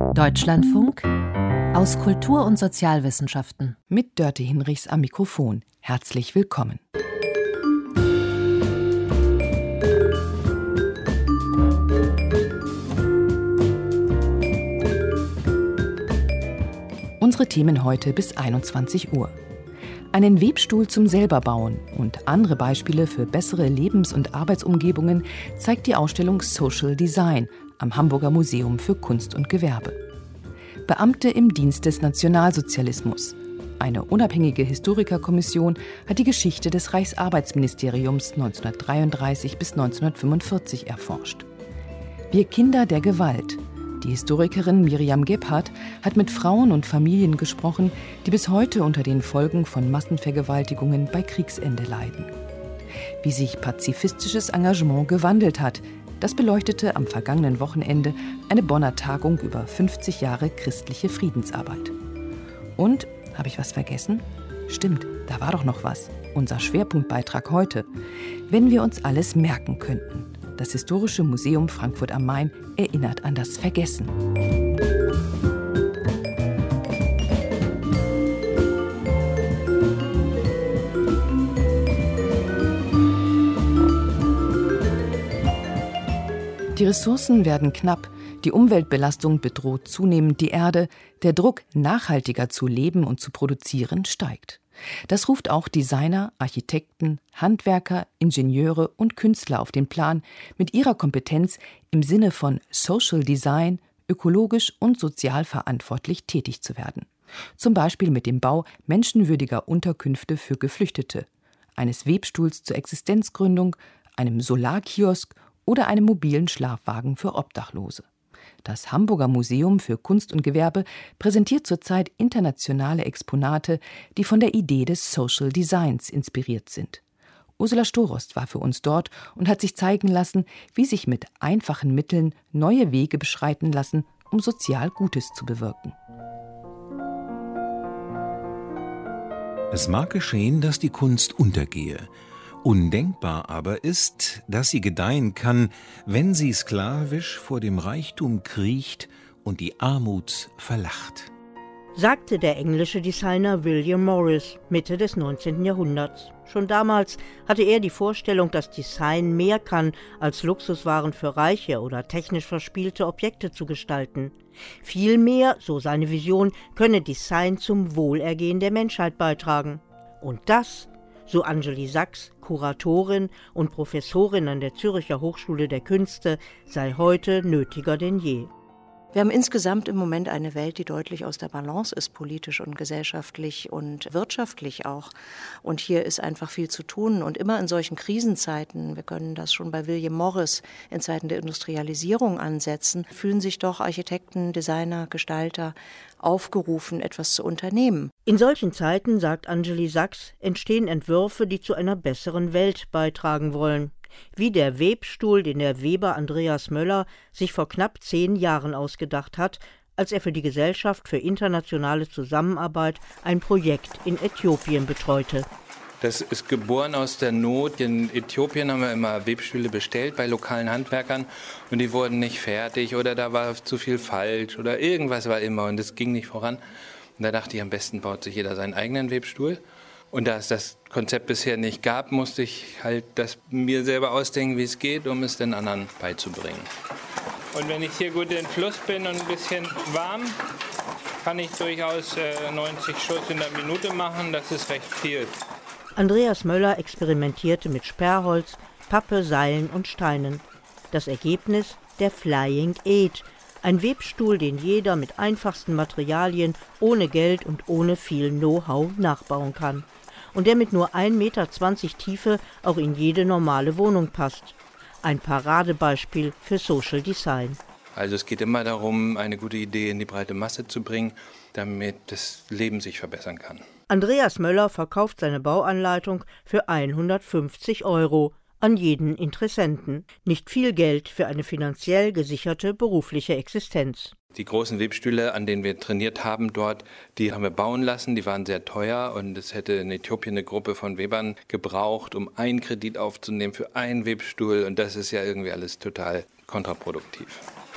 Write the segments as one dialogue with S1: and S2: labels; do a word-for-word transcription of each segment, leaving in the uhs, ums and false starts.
S1: Deutschlandfunk aus Kultur- und Sozialwissenschaften.
S2: Mit Dörte Hinrichs am Mikrofon. Herzlich willkommen. Unsere Themen heute bis einundzwanzig Uhr. Einen Webstuhl zum Selberbauen und andere Beispiele für bessere Lebens- und Arbeitsumgebungen zeigt die Ausstellung Social Design am Hamburger Museum für Kunst und Gewerbe. Beamte im Dienst des Nationalsozialismus. Eine unabhängige Historikerkommission hat die Geschichte des Reichsarbeitsministeriums neunzehnhundertdreiunddreißig bis neunzehnhundertfünfundvierzig erforscht. Wir Kinder der Gewalt. Die Historikerin Miriam Gebhardt hat mit Frauen und Familien gesprochen, die bis heute unter den Folgen von Massenvergewaltigungen bei Kriegsende leiden. Wie sich pazifistisches Engagement gewandelt hat, das beleuchtete am vergangenen Wochenende eine Bonner Tagung über fünfzig Jahre christliche Friedensarbeit. Und, habe ich was vergessen? Stimmt, da war doch noch was. Unser Schwerpunktbeitrag heute. Wenn wir uns alles merken könnten. Das Historische Museum Frankfurt am Main erinnert an das Vergessen. Die Ressourcen werden knapp, die Umweltbelastung bedroht zunehmend die Erde, der Druck, nachhaltiger zu leben und zu produzieren, steigt. Das ruft auch Designer, Architekten, Handwerker, Ingenieure und Künstler auf den Plan, mit ihrer Kompetenz im Sinne von Social Design ökologisch und sozial verantwortlich tätig zu werden. Zum Beispiel mit dem Bau menschenwürdiger Unterkünfte für Geflüchtete, eines Webstuhls zur Existenzgründung, einem Solarkiosk oder einem mobilen Schlafwagen für Obdachlose. Das Hamburger Museum für Kunst und Gewerbe präsentiert zurzeit internationale Exponate, die von der Idee des Social Designs inspiriert sind. Ursula Storost war für uns dort und hat sich zeigen lassen, wie sich mit einfachen Mitteln neue Wege beschreiten lassen, um sozial Gutes zu bewirken.
S3: Es mag geschehen, dass die Kunst untergehe. Undenkbar aber ist, dass sie gedeihen kann, wenn sie sklavisch vor dem Reichtum kriecht und die Armut verlacht.
S4: Sagte der englische Designer William Morris Mitte des neunzehnten Jahrhunderts. Schon damals hatte er die Vorstellung, dass Design mehr kann, als Luxuswaren für Reiche oder technisch verspielte Objekte zu gestalten. Vielmehr, so seine Vision, könne Design zum Wohlergehen der Menschheit beitragen. Und das, so Angelie Sachs, Kuratorin und Professorin an der Zürcher Hochschule der Künste, sei heute nötiger denn je.
S5: Wir haben insgesamt im Moment eine Welt, die deutlich aus der Balance ist, politisch und gesellschaftlich und wirtschaftlich auch. Und hier ist einfach viel zu tun. Und immer in solchen Krisenzeiten, wir können das schon bei William Morris in Zeiten der Industrialisierung ansetzen, fühlen sich doch Architekten, Designer, Gestalter aufgerufen, etwas zu unternehmen.
S4: In solchen Zeiten, sagt Angelie Sachs, entstehen Entwürfe, die zu einer besseren Welt beitragen wollen. Wie der Webstuhl, den der Weber Andreas Möller sich vor knapp zehn Jahren ausgedacht hat, als er für die Gesellschaft für internationale Zusammenarbeit ein Projekt in Äthiopien betreute.
S6: Das ist geboren aus der Not. In Äthiopien haben wir immer Webstühle bestellt bei lokalen Handwerkern und die wurden nicht fertig oder da war zu viel falsch oder irgendwas war immer und es ging nicht voran. Und da dachte ich, am besten baut sich jeder seinen eigenen Webstuhl. Und da es das Konzept bisher nicht gab, musste ich halt das mir selber ausdenken, wie es geht, um es den anderen beizubringen. Und wenn ich hier gut in Fluss bin und ein bisschen warm, kann ich durchaus äh, neunzig Schuss in der Minute machen. Das ist recht viel.
S4: Andreas Möller experimentierte mit Sperrholz, Pappe, Seilen und Steinen. Das Ergebnis: der Flying Eid, ein Webstuhl, den jeder mit einfachsten Materialien, ohne Geld und ohne viel Know-how nachbauen kann. Und der mit nur ein Meter zwanzig Tiefe auch in jede normale Wohnung passt. Ein Paradebeispiel für Social Design.
S6: Also es geht immer darum, eine gute Idee in die breite Masse zu bringen, damit das Leben sich verbessern kann.
S4: Andreas Möller verkauft seine Bauanleitung für hundertfünfzig Euro an jeden Interessenten. Nicht viel Geld für eine finanziell gesicherte berufliche Existenz.
S6: Die großen Webstühle, an denen wir trainiert haben dort, die haben wir bauen lassen. Die waren sehr teuer und es hätte in Äthiopien eine Gruppe von Webern gebraucht, um einen Kredit aufzunehmen für einen Webstuhl. Und das ist ja irgendwie alles total kontraproduktiv.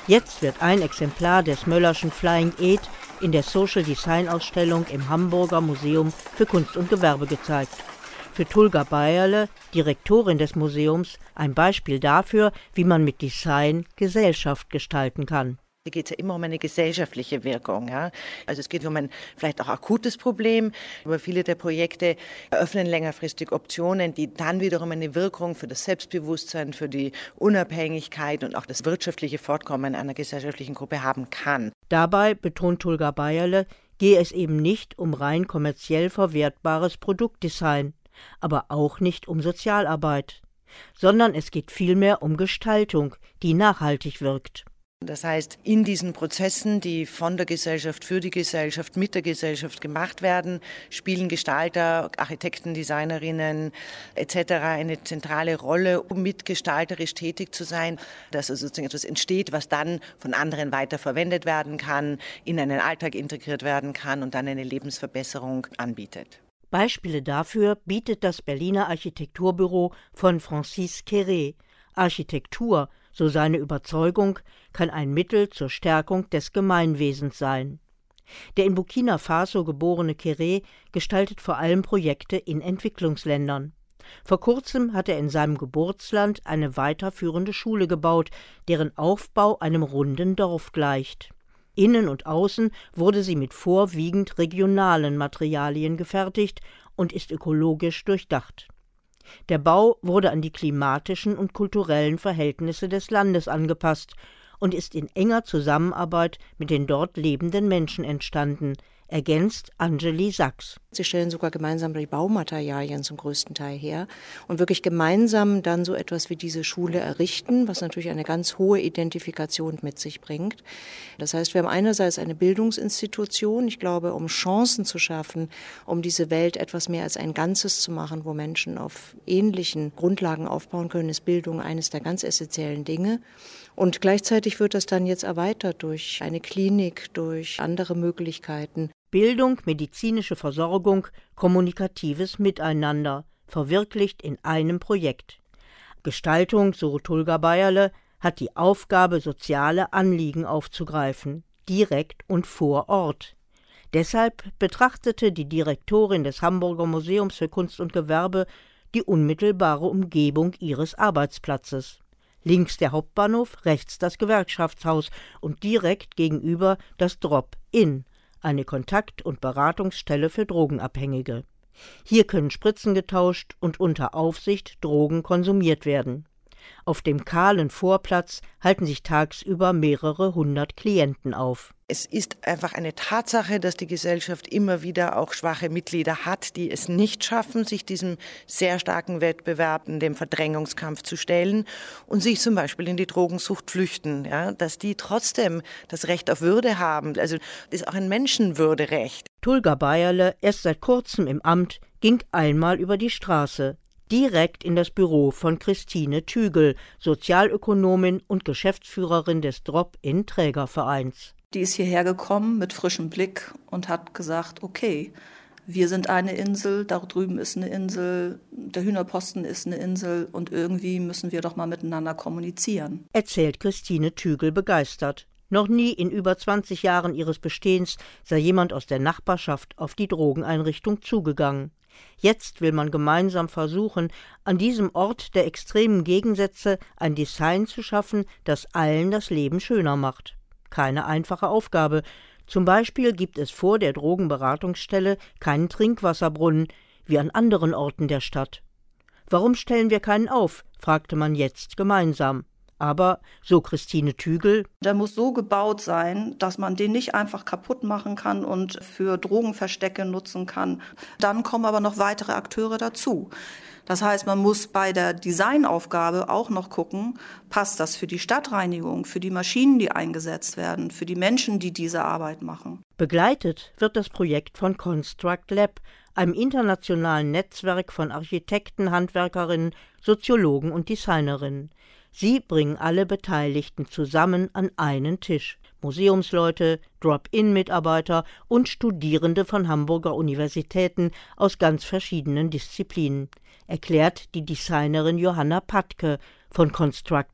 S4: Jetzt wird ein Exemplar des Möllerschen Flying Eid in der Social Design Ausstellung im Hamburger Museum für Kunst und Gewerbe gezeigt. Für Tulga Bayerle, Direktorin des Museums, ein Beispiel dafür, wie man mit Design Gesellschaft gestalten kann.
S7: Hier geht es ja immer um eine gesellschaftliche Wirkung. Ja? Also es geht um ein vielleicht auch akutes Problem, aber viele der Projekte eröffnen längerfristig Optionen, die dann wiederum eine Wirkung für das Selbstbewusstsein, für die Unabhängigkeit und auch das wirtschaftliche Fortkommen einer gesellschaftlichen Gruppe haben kann.
S4: Dabei, betont Tulga Bayerle, gehe es eben nicht um rein kommerziell verwertbares Produktdesign, aber auch nicht um Sozialarbeit, sondern es geht vielmehr um Gestaltung, die nachhaltig wirkt.
S7: Das heißt, in diesen Prozessen, die von der Gesellschaft, für die Gesellschaft, mit der Gesellschaft gemacht werden, spielen Gestalter, Architekten, Designerinnen et cetera eine zentrale Rolle, um mitgestalterisch tätig zu sein, dass also sozusagen etwas entsteht, was dann von anderen weiterverwendet werden kann, in einen Alltag integriert werden kann und dann eine Lebensverbesserung anbietet.
S4: Beispiele dafür bietet das Berliner Architekturbüro von Francis Quéré. Architektur, so seine Überzeugung, kann ein Mittel zur Stärkung des Gemeinwesens sein. Der in Burkina Faso geborene Quéré gestaltet vor allem Projekte in Entwicklungsländern. Vor kurzem hat er in seinem Geburtsland eine weiterführende Schule gebaut, deren Aufbau einem runden Dorf gleicht. Innen und außen wurde sie mit vorwiegend regionalen Materialien gefertigt und ist ökologisch durchdacht. Der Bau wurde an die klimatischen und kulturellen Verhältnisse des Landes angepasst und ist in enger Zusammenarbeit mit den dort lebenden Menschen entstanden, ergänzt Anjeli Sachs.
S5: Sie stellen sogar gemeinsam die Baumaterialien zum größten Teil her und wirklich gemeinsam dann so etwas wie diese Schule errichten, was natürlich eine ganz hohe Identifikation mit sich bringt. Das heißt, wir haben einerseits eine Bildungsinstitution, ich glaube, um Chancen zu schaffen, um diese Welt etwas mehr als ein Ganzes zu machen, wo Menschen auf ähnlichen Grundlagen aufbauen können, ist Bildung eines der ganz essentiellen Dinge. Und gleichzeitig wird das dann jetzt erweitert durch eine Klinik, durch andere Möglichkeiten.
S4: Bildung, medizinische Versorgung, kommunikatives Miteinander, verwirklicht in einem Projekt. Gestaltung, so Tulga Bayerle, hat die Aufgabe, soziale Anliegen aufzugreifen, direkt und vor Ort. Deshalb betrachtete die Direktorin des Hamburger Museums für Kunst und Gewerbe die unmittelbare Umgebung ihres Arbeitsplatzes. Links der Hauptbahnhof, rechts das Gewerkschaftshaus und direkt gegenüber das Drop-In, eine Kontakt- und Beratungsstelle für Drogenabhängige. Hier können Spritzen getauscht und unter Aufsicht Drogen konsumiert werden. Auf dem kahlen Vorplatz halten sich tagsüber mehrere hundert Klienten auf.
S7: Es ist einfach eine Tatsache, dass die Gesellschaft immer wieder auch schwache Mitglieder hat, die es nicht schaffen, sich diesem sehr starken Wettbewerb, dem Verdrängungskampf zu stellen und sich zum Beispiel in die Drogensucht flüchten. Ja, dass die trotzdem das Recht auf Würde haben. Also das ist auch ein Menschenwürderecht.
S4: Tulga Bayerle, erst seit kurzem im Amt, ging einmal über die Straße. Direkt in das Büro von Christine Tügel, Sozialökonomin und Geschäftsführerin des Drop-In-Trägervereins.
S8: Die ist hierher gekommen mit frischem Blick und hat gesagt, okay, wir sind eine Insel, da drüben ist eine Insel, der Hühnerposten ist eine Insel und irgendwie müssen wir doch mal miteinander kommunizieren.
S4: Erzählt Christine Tügel begeistert. Noch nie in über zwanzig Jahren ihres Bestehens sei jemand aus der Nachbarschaft auf die Drogeneinrichtung zugegangen. Jetzt will man gemeinsam versuchen, an diesem Ort der extremen Gegensätze ein Design zu schaffen, das allen das Leben schöner macht. Keine einfache Aufgabe. Zum Beispiel gibt es vor der Drogenberatungsstelle keinen Trinkwasserbrunnen, wie an anderen Orten der Stadt. Warum stellen wir keinen auf, fragte man jetzt gemeinsam. Aber, so Christine Tügel,
S8: der muss so gebaut sein, dass man den nicht einfach kaputt machen kann und für Drogenverstecke nutzen kann. Dann kommen aber noch weitere Akteure dazu. Das heißt, man muss bei der Designaufgabe auch noch gucken, passt das für die Stadtreinigung, für die Maschinen, die eingesetzt werden, für die Menschen, die diese Arbeit machen.
S4: Begleitet wird das Projekt von Construct Lab, einem internationalen Netzwerk von Architekten, Handwerkerinnen, Soziologen und Designerinnen. Sie bringen alle Beteiligten zusammen an einen Tisch. Museumsleute, Drop-In-Mitarbeiter und Studierende von Hamburger Universitäten aus ganz verschiedenen Disziplinen, erklärt die Designerin Johanna Patke von Construct Lab.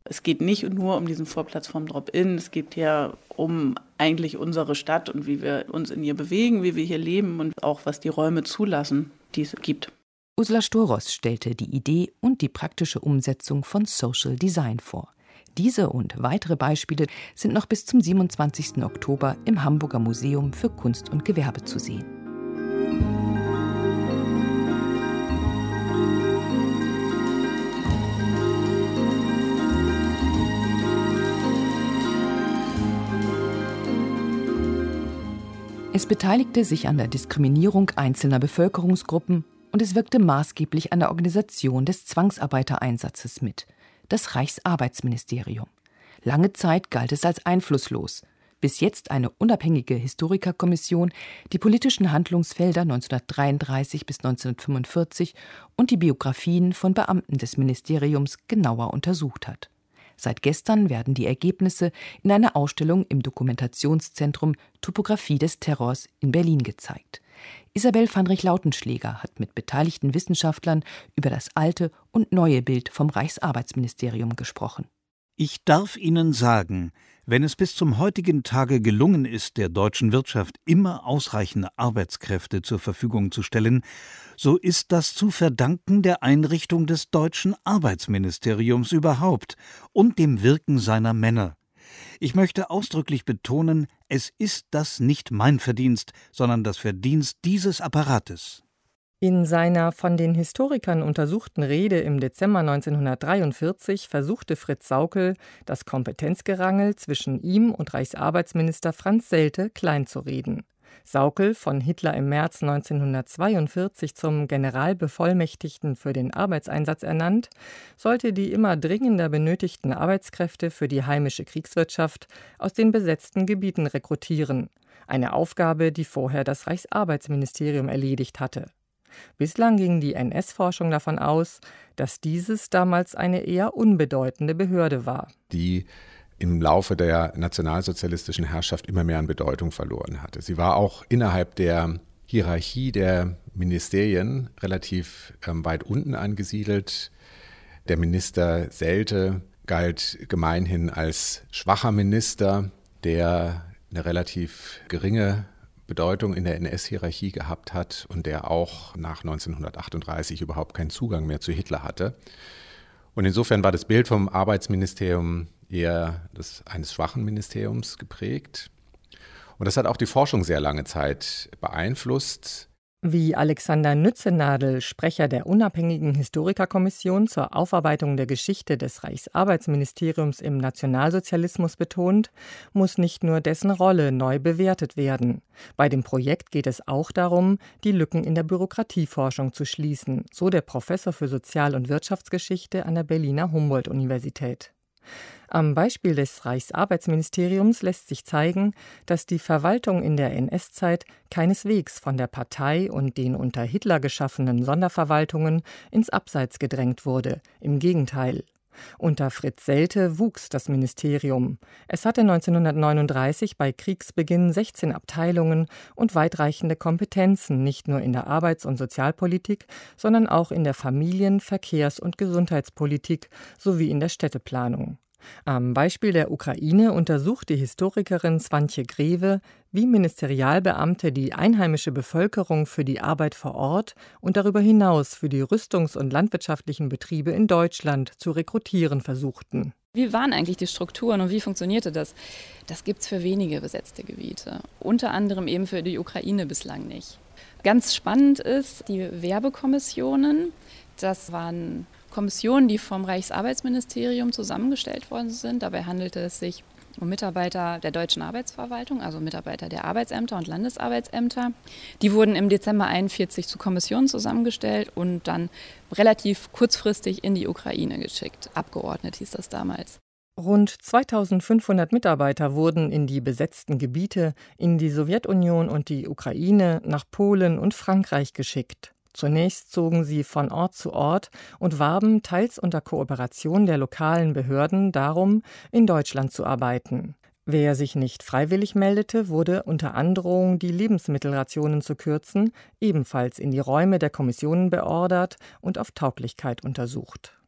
S9: Es geht nicht nur um diesen Vorplatz vom Drop-In, es geht ja um eigentlich unsere Stadt und wie wir uns in ihr bewegen, wie wir hier leben und auch was die Räume zulassen, die es gibt.
S2: Ursula Storos stellte die Idee und die praktische Umsetzung von Social Design vor. Diese und weitere Beispiele sind noch bis zum siebenundzwanzigsten Oktober im Hamburger Museum für Kunst und Gewerbe zu sehen. Es beteiligte sich an der Diskriminierung einzelner Bevölkerungsgruppen und es wirkte maßgeblich an der Organisation des Zwangsarbeitereinsatzes mit, das Reichsarbeitsministerium. Lange Zeit galt es als einflusslos, bis jetzt eine unabhängige Historikerkommission die politischen Handlungsfelder neunzehnhundertdreiunddreißig bis neunzehnhundertfünfundvierzig und die Biografien von Beamten des Ministeriums genauer untersucht hat. Seit gestern werden die Ergebnisse in einer Ausstellung im Dokumentationszentrum Topographie des Terrors in Berlin gezeigt. Isabel Fandrich-Lautenschläger hat mit beteiligten Wissenschaftlern über das alte und neue Bild vom Reichsarbeitsministerium gesprochen.
S10: Ich darf Ihnen sagen, wenn es bis zum heutigen Tage gelungen ist, der deutschen Wirtschaft immer ausreichende Arbeitskräfte zur Verfügung zu stellen, so ist das zu verdanken der Einrichtung des deutschen Arbeitsministeriums überhaupt und dem Wirken seiner Männer. Ich möchte ausdrücklich betonen, es ist das nicht mein Verdienst, sondern das Verdienst dieses Apparates.
S11: In seiner von den Historikern untersuchten Rede im Dezember neunzehnhundertdreiundvierzig versuchte Fritz Sauckel, das Kompetenzgerangel zwischen ihm und Reichsarbeitsminister Franz Seldte kleinzureden. Sauckel, von Hitler im März neunzehnhundertzweiundvierzig zum Generalbevollmächtigten für den Arbeitseinsatz ernannt, sollte die immer dringender benötigten Arbeitskräfte für die heimische Kriegswirtschaft aus den besetzten Gebieten rekrutieren. Eine Aufgabe, die vorher das Reichsarbeitsministerium erledigt hatte. Bislang ging die N S-Forschung davon aus, dass dieses damals eine eher unbedeutende Behörde war.
S12: Die im Laufe der nationalsozialistischen Herrschaft immer mehr an Bedeutung verloren hatte. Sie war auch innerhalb der Hierarchie der Ministerien relativ ähm, weit unten angesiedelt. Der Minister Seldte galt gemeinhin als schwacher Minister, der eine relativ geringe Bedeutung in der N S-Hierarchie gehabt hat und der auch nach neunzehnhundertachtunddreißig überhaupt keinen Zugang mehr zu Hitler hatte. Und insofern war das Bild vom Arbeitsministerium eher das eines schwachen Ministeriums geprägt. Und das hat auch die Forschung sehr lange Zeit beeinflusst.
S11: Wie Alexander Nützenadel, Sprecher der unabhängigen Historikerkommission zur Aufarbeitung der Geschichte des Reichsarbeitsministeriums im Nationalsozialismus betont, muss nicht nur dessen Rolle neu bewertet werden. Bei dem Projekt geht es auch darum, die Lücken in der Bürokratieforschung zu schließen, so der Professor für Sozial- und Wirtschaftsgeschichte an der Berliner Humboldt-Universität. Am Beispiel des Reichsarbeitsministeriums lässt sich zeigen, dass die Verwaltung in der N S-Zeit keineswegs von der Partei und den unter Hitler geschaffenen Sonderverwaltungen ins Abseits gedrängt wurde. Im Gegenteil. Unter Fritz Seldte wuchs das Ministerium. Es hatte neunzehnhundertneununddreißig bei Kriegsbeginn sechzehn Abteilungen und weitreichende Kompetenzen, nicht nur in der Arbeits- und Sozialpolitik, sondern auch in der Familien-, Verkehrs- und Gesundheitspolitik sowie in der Städteplanung. Am Beispiel der Ukraine untersucht die Historikerin Swantje Greve, wie Ministerialbeamte die einheimische Bevölkerung für die Arbeit vor Ort und darüber hinaus für die rüstungs- und landwirtschaftlichen Betriebe in Deutschland zu rekrutieren versuchten.
S13: Wie waren eigentlich die Strukturen und wie funktionierte das? Das gibt es für wenige besetzte Gebiete, unter anderem eben für die Ukraine bislang nicht. Ganz spannend ist die Werbekommissionen. Das waren Kommissionen, die vom Reichsarbeitsministerium zusammengestellt worden sind. Dabei handelte es sich um Mitarbeiter der deutschen Arbeitsverwaltung, also Mitarbeiter der Arbeitsämter und Landesarbeitsämter. Die wurden im Dezember einundvierzig zu Kommissionen zusammengestellt und dann relativ kurzfristig in die Ukraine geschickt. Abgeordnet hieß das damals.
S11: Rund zweitausendfünfhundert Mitarbeiter wurden in die besetzten Gebiete, in die Sowjetunion und die Ukraine, nach Polen und Frankreich geschickt. Zunächst zogen sie von Ort zu Ort und warben teils unter Kooperation der lokalen Behörden darum, in Deutschland zu arbeiten. Wer sich nicht freiwillig meldete, wurde unter Androhung, die Lebensmittelrationen zu kürzen, ebenfalls in die Räume der Kommissionen beordert und auf Tauglichkeit untersucht.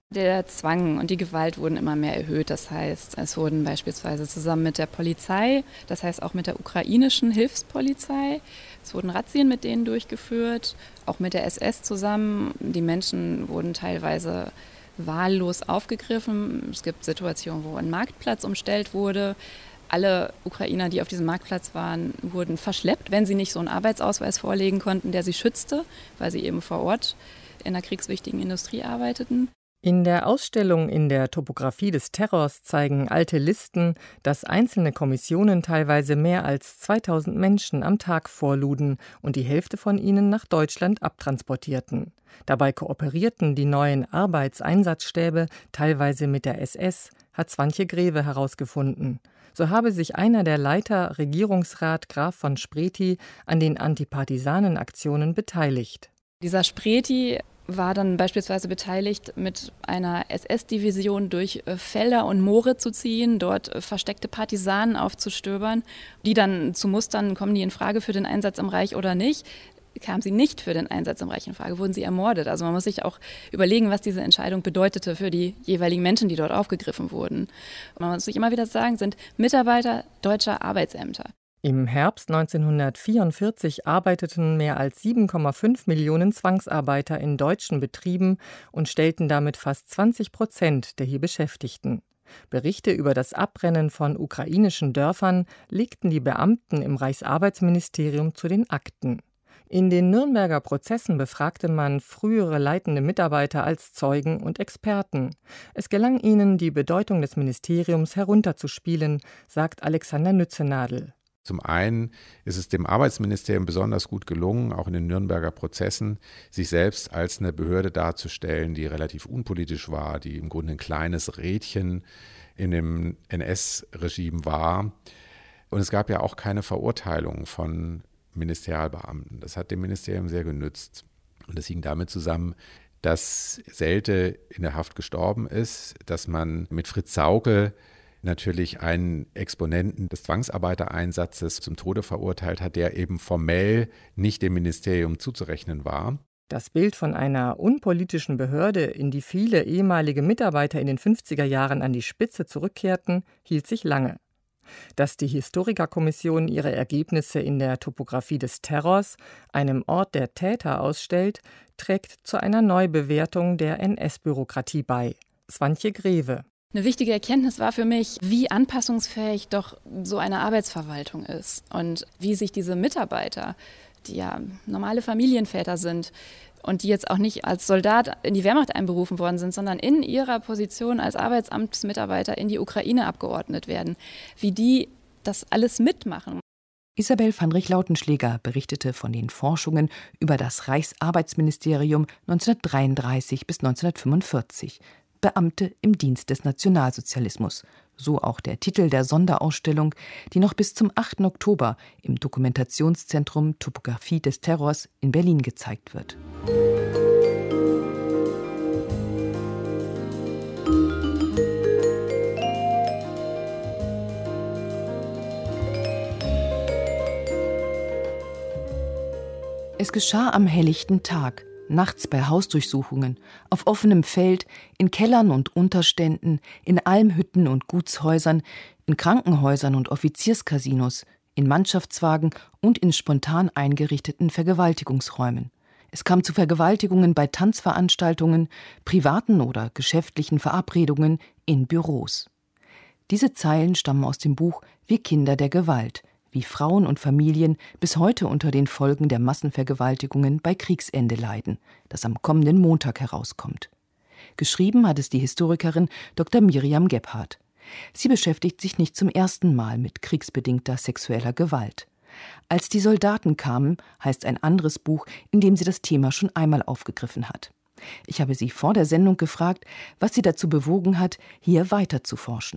S13: Der Zwang und die Gewalt wurden immer mehr erhöht. Das heißt, es wurden beispielsweise zusammen mit der Polizei, das heißt auch mit der ukrainischen Hilfspolizei, es wurden Razzien mit denen durchgeführt, auch mit der S S zusammen. Die Menschen wurden teilweise wahllos aufgegriffen. Es gibt Situationen, wo ein Marktplatz umstellt wurde. Alle Ukrainer, die auf diesem Marktplatz waren, wurden verschleppt, wenn sie nicht so einen Arbeitsausweis vorlegen konnten, der sie schützte, weil sie eben vor Ort in einer kriegswichtigen Industrie arbeiteten.
S11: In der Ausstellung in der Topographie des Terrors zeigen alte Listen, dass einzelne Kommissionen teilweise mehr als zweitausend Menschen am Tag vorluden und die Hälfte von ihnen nach Deutschland abtransportierten. Dabei kooperierten die neuen Arbeitseinsatzstäbe teilweise mit der S S, hat Swantje Greve herausgefunden. So habe sich einer der Leiter, Regierungsrat Graf von Spreti, an den Antipartisanenaktionen beteiligt.
S13: Dieser Spreti war dann beispielsweise beteiligt, mit einer S S-Division durch Felder und Moore zu ziehen, dort versteckte Partisanen aufzustöbern, die dann zu mustern, kommen die in Frage für den Einsatz im Reich oder nicht. Kamen sie nicht für den Einsatz im Reich in Frage, wurden sie ermordet. Also man muss sich auch überlegen, was diese Entscheidung bedeutete für die jeweiligen Menschen, die dort aufgegriffen wurden. Und man muss sich immer wieder sagen, sind Mitarbeiter deutscher Arbeitsämter.
S11: Im Herbst neunzehnhundertvierundvierzig arbeiteten mehr als sieben Komma fünf Millionen Zwangsarbeiter in deutschen Betrieben und stellten damit fast zwanzig Prozent der hier Beschäftigten. Berichte über das Abrennen von ukrainischen Dörfern legten die Beamten im Reichsarbeitsministerium zu den Akten. In den Nürnberger Prozessen befragte man frühere leitende Mitarbeiter als Zeugen und Experten. Es gelang ihnen, die Bedeutung des Ministeriums herunterzuspielen, sagt Alexander Nützenadel.
S12: Zum einen ist es dem Arbeitsministerium besonders gut gelungen, auch in den Nürnberger Prozessen, sich selbst als eine Behörde darzustellen, die relativ unpolitisch war, die im Grunde ein kleines Rädchen in dem N S-Regime war. Und es gab ja auch keine Verurteilung von Ministerialbeamten. Das hat dem Ministerium sehr genützt. Und das hing damit zusammen, dass Selte in der Haft gestorben ist, dass man mit Fritz Sauckel natürlich einen Exponenten des Zwangsarbeitereinsatzes zum Tode verurteilt hat, der eben formell nicht dem Ministerium zuzurechnen war.
S11: Das Bild von einer unpolitischen Behörde, in die viele ehemalige Mitarbeiter in den fünfziger Jahren an die Spitze zurückkehrten, hielt sich lange. Dass die Historikerkommission ihre Ergebnisse in der Topographie des Terrors, einem Ort der Täter, ausstellt, trägt zu einer Neubewertung der N S-Bürokratie bei. Swantje Greve.
S13: Eine wichtige Erkenntnis war für mich, wie anpassungsfähig doch so eine Arbeitsverwaltung ist und wie sich diese Mitarbeiter, die ja normale Familienväter sind und die jetzt auch nicht als Soldat in die Wehrmacht einberufen worden sind, sondern in ihrer Position als Arbeitsamtsmitarbeiter in die Ukraine abgeordnet werden, wie die das alles mitmachen.
S2: Isabel Vanrich-Lautenschläger berichtete von den Forschungen über das Reichsarbeitsministerium neunzehnhundertdreiunddreißig bis neunzehnhundertfünfundvierzig. Beamte im Dienst des Nationalsozialismus. So auch der Titel der Sonderausstellung, die noch bis zum achten Oktober im Dokumentationszentrum Topographie des Terrors in Berlin gezeigt wird. Es geschah am helllichten Tag, nachts bei Hausdurchsuchungen, auf offenem Feld, in Kellern und Unterständen, in Almhütten und Gutshäusern, in Krankenhäusern und Offizierskasinos, in Mannschaftswagen und in spontan eingerichteten Vergewaltigungsräumen. Es kam zu Vergewaltigungen bei Tanzveranstaltungen, privaten oder geschäftlichen Verabredungen, in Büros. Diese Zeilen stammen aus dem Buch Wir Kinder der Gewalt, wie Frauen und Familien bis heute unter den Folgen der Massenvergewaltigungen bei Kriegsende leiden, das am kommenden Montag herauskommt. Geschrieben hat es die Historikerin Doktor Miriam Gebhardt. Sie beschäftigt sich nicht zum ersten Mal mit kriegsbedingter sexueller Gewalt. Als die Soldaten kamen, heißt ein anderes Buch, in dem sie das Thema schon einmal aufgegriffen hat. Ich habe sie vor der Sendung gefragt, was sie dazu bewogen hat, hier weiter zu forschen.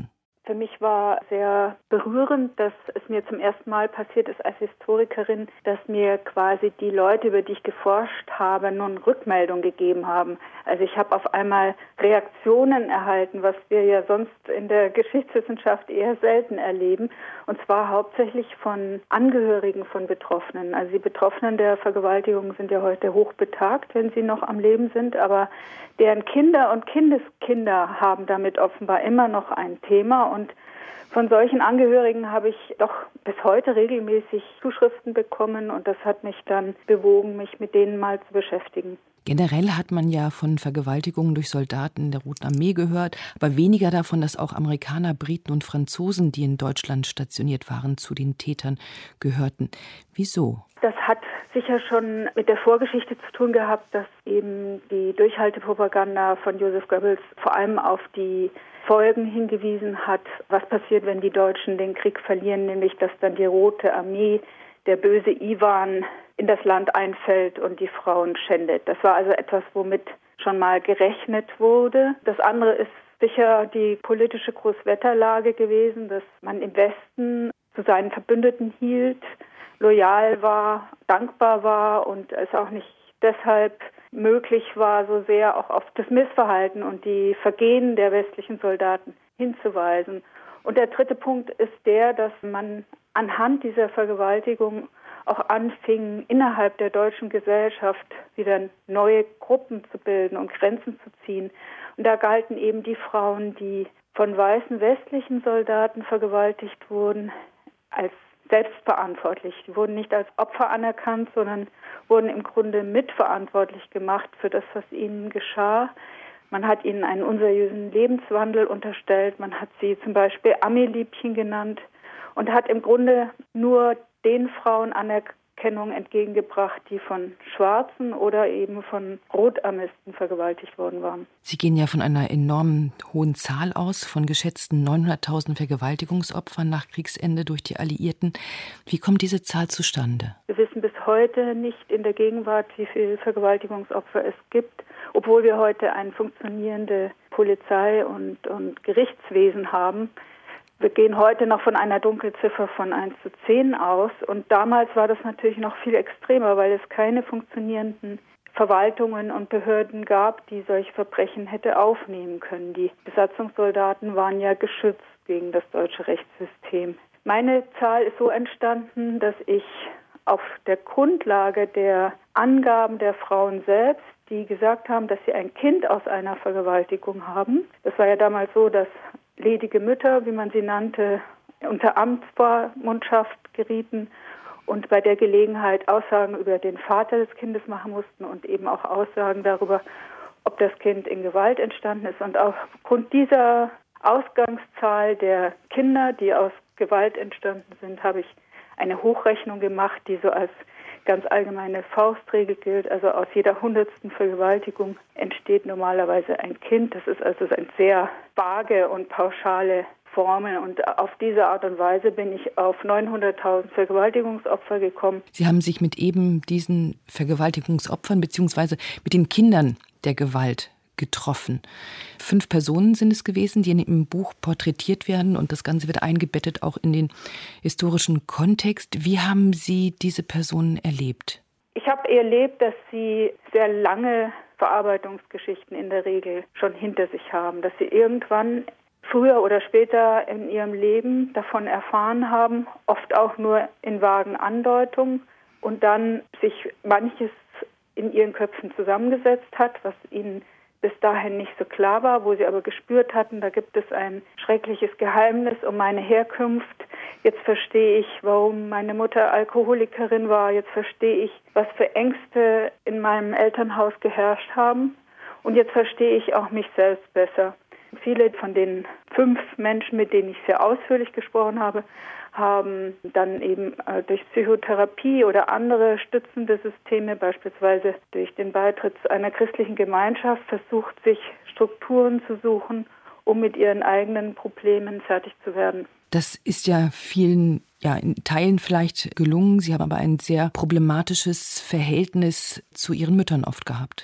S14: Für mich war sehr berührend, dass es mir zum ersten Mal passiert ist als Historikerin, dass mir quasi die Leute, über die ich geforscht habe, nun Rückmeldung gegeben haben. Also ich habe auf einmal Reaktionen erhalten, was wir ja sonst in der Geschichtswissenschaft eher selten erleben. Und zwar hauptsächlich von Angehörigen von Betroffenen. Also die Betroffenen der Vergewaltigung sind ja heute hochbetagt, wenn sie noch am Leben sind, aber deren Kinder und Kindeskinder haben damit offenbar immer noch ein Thema. Und von solchen Angehörigen habe ich doch bis heute regelmäßig Zuschriften bekommen und das hat mich dann bewogen, mich mit denen mal zu beschäftigen.
S2: Generell hat man ja von Vergewaltigungen durch Soldaten der Roten Armee gehört, aber weniger davon, dass auch Amerikaner, Briten und Franzosen, die in Deutschland stationiert waren, zu den Tätern gehörten. Wieso?
S14: Das hat sicher schon mit der Vorgeschichte zu tun gehabt, dass eben die Durchhaltepropaganda von Joseph Goebbels vor allem auf die Folgen hingewiesen hat, was passiert, wenn die Deutschen den Krieg verlieren, nämlich dass dann die Rote Armee, der böse Iwan, in das Land einfällt und die Frauen schändet. Das war also etwas, womit schon mal gerechnet wurde. Das andere ist sicher die politische Großwetterlage gewesen, dass man im Westen zu seinen Verbündeten hielt, loyal war, dankbar war und es auch nicht deshalb möglich war, so sehr auch auf das Missverhalten und die Vergehen der westlichen Soldaten hinzuweisen. Und der dritte Punkt ist der, dass man anhand dieser Vergewaltigung auch anfing, innerhalb der deutschen Gesellschaft wieder neue Gruppen zu bilden und Grenzen zu ziehen. Und da galten eben die Frauen, die von weißen westlichen Soldaten vergewaltigt wurden, als selbstverantwortlich. Die wurden nicht als Opfer anerkannt, sondern wurden im Grunde mitverantwortlich gemacht für das, was ihnen geschah. Man hat ihnen einen unseriösen Lebenswandel unterstellt. Man hat sie zum Beispiel Ami-Liebchen genannt und hat im Grunde nur den Frauen Anerkennung entgegengebracht, die von Schwarzen oder eben von Rotarmisten vergewaltigt worden waren.
S2: Sie gehen ja von einer enorm hohen Zahl aus, von geschätzten neunhunderttausend Vergewaltigungsopfern nach Kriegsende durch die Alliierten. Wie kommt diese Zahl zustande?
S14: Wir wissen bis heute nicht in der Gegenwart, wie viele Vergewaltigungsopfer es gibt, obwohl wir heute ein funktionierende Polizei- und, und Gerichtswesen haben. Wir gehen heute noch von einer Dunkelziffer von eins zu zehn aus. Und damals war das natürlich noch viel extremer, weil es keine funktionierenden Verwaltungen und Behörden gab, die solche Verbrechen hätte aufnehmen können. Die Besatzungssoldaten waren ja geschützt gegen das deutsche Rechtssystem. Meine Zahl ist so entstanden, dass ich auf der Grundlage der Angaben der Frauen selbst, die gesagt haben, dass sie ein Kind aus einer Vergewaltigung haben. Das war ja damals so, dass ledige Mütter, wie man sie nannte, unter Amtsvormundschaft gerieten und bei der Gelegenheit Aussagen über den Vater des Kindes machen mussten und eben auch Aussagen darüber, ob das Kind in Gewalt entstanden ist. Und aufgrund dieser Ausgangszahl der Kinder, die aus Gewalt entstanden sind, habe ich eine Hochrechnung gemacht, die so als ganz allgemeine Faustregel gilt. Also aus jeder hundertsten Vergewaltigung entsteht normalerweise ein Kind. Das ist also eine sehr vage und pauschale Formel. Und auf diese Art und Weise bin ich auf neunhunderttausend Vergewaltigungsopfer gekommen.
S2: Sie haben sich mit eben diesen Vergewaltigungsopfern bzw. mit den Kindern der Gewalt getroffen. Fünf Personen sind es gewesen, die im Buch porträtiert werden und das Ganze wird eingebettet auch in den historischen Kontext. Wie haben Sie diese Personen erlebt?
S14: Ich habe erlebt, dass sie sehr lange Verarbeitungsgeschichten in der Regel schon hinter sich haben, dass sie irgendwann früher oder später in ihrem Leben davon erfahren haben, oft auch nur in vagen Andeutungen und dann sich manches in ihren Köpfen zusammengesetzt hat, was ihnen bis dahin nicht so klar war, wo sie aber gespürt hatten, da gibt es ein schreckliches Geheimnis um meine Herkunft. Jetzt verstehe ich, warum meine Mutter Alkoholikerin war. Jetzt verstehe ich, was für Ängste in meinem Elternhaus geherrscht haben. Und jetzt verstehe ich auch mich selbst besser. Viele von den fünf Menschen, mit denen ich sehr ausführlich gesprochen habe, haben dann eben äh, durch Psychotherapie oder andere stützende Systeme, beispielsweise durch den Beitritt zu einer christlichen Gemeinschaft, versucht, sich Strukturen zu suchen, um mit ihren eigenen Problemen fertig zu werden.
S2: Das ist ja vielen, ja, in Teilen vielleicht gelungen. Sie haben aber ein sehr problematisches Verhältnis zu Ihren Müttern oft gehabt.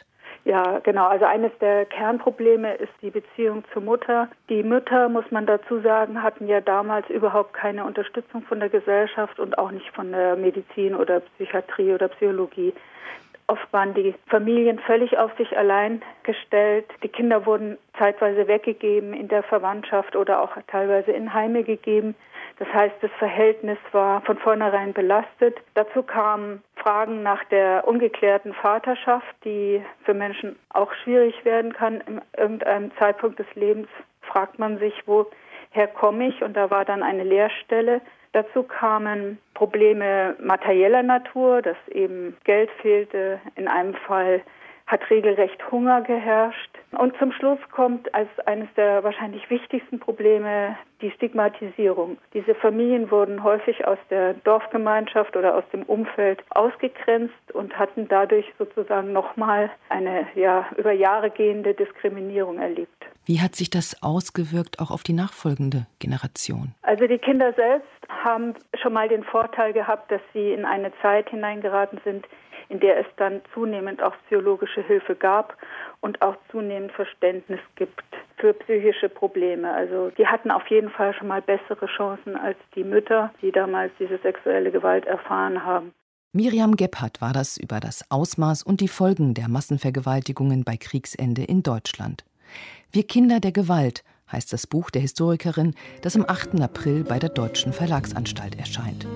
S14: Ja, genau. Also eines der Kernprobleme ist die Beziehung zur Mutter. Die Mütter, muss man dazu sagen, hatten ja damals überhaupt keine Unterstützung von der Gesellschaft und auch nicht von der Medizin oder Psychiatrie oder Psychologie. Oft waren die Familien völlig auf sich allein gestellt. Die Kinder wurden zeitweise weggegeben in der Verwandtschaft oder auch teilweise in Heime gegeben. Das heißt, das Verhältnis war von vornherein belastet. Dazu kamen Fragen nach der ungeklärten Vaterschaft, die für Menschen auch schwierig werden kann. In irgendeinem Zeitpunkt des Lebens fragt man sich, woher komme ich? Und da war dann eine Leerstelle. Dazu kamen Probleme materieller Natur, dass eben Geld fehlte. In einem Fall hat regelrecht Hunger geherrscht. Und zum Schluss kommt als eines der wahrscheinlich wichtigsten Probleme die Stigmatisierung. Diese Familien wurden häufig aus der Dorfgemeinschaft oder aus dem Umfeld ausgegrenzt und hatten dadurch sozusagen nochmal eine ja, über Jahre gehende Diskriminierung erlebt.
S2: Wie hat sich das ausgewirkt auch auf die nachfolgende Generation?
S14: Also die Kinder selbst haben schon mal den Vorteil gehabt, dass sie in eine Zeit hineingeraten sind, in der es dann zunehmend auch psychologische Hilfe gab und auch zunehmend Verständnis gibt für psychische Probleme. Also die hatten auf jeden Fall schon mal bessere Chancen als die Mütter, die damals diese sexuelle Gewalt erfahren haben.
S2: Miriam Gebhardt war das über das Ausmaß und die Folgen der Massenvergewaltigungen bei Kriegsende in Deutschland. Wir Kinder der Gewalt heißt das Buch der Historikerin, das am achten April bei der Deutschen Verlagsanstalt erscheint.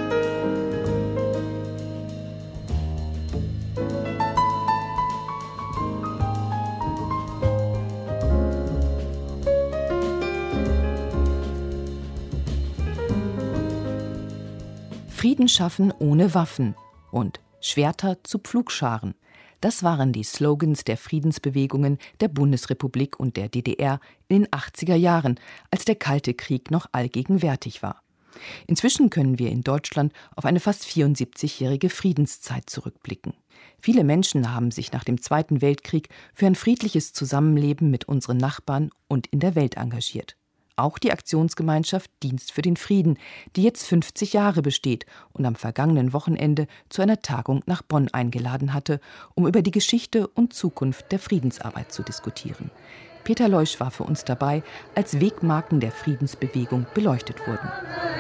S2: Frieden schaffen ohne Waffen und Schwerter zu Pflugscharen. Das waren die Slogans der Friedensbewegungen der Bundesrepublik und der D D R in den achtziger Jahren, als der Kalte Krieg noch allgegenwärtig war. Inzwischen können wir in Deutschland auf eine fast vierundsiebzigjährige Friedenszeit zurückblicken. Viele Menschen haben sich nach dem Zweiten Weltkrieg für ein friedliches Zusammenleben mit unseren Nachbarn und in der Welt engagiert. Auch die Aktionsgemeinschaft Dienst für den Frieden, die jetzt fünfzig Jahre besteht und am vergangenen Wochenende zu einer Tagung nach Bonn eingeladen hatte, um über die Geschichte und Zukunft der Friedensarbeit zu diskutieren. Peter Leusch war für uns dabei, als Wegmarken der Friedensbewegung beleuchtet wurden.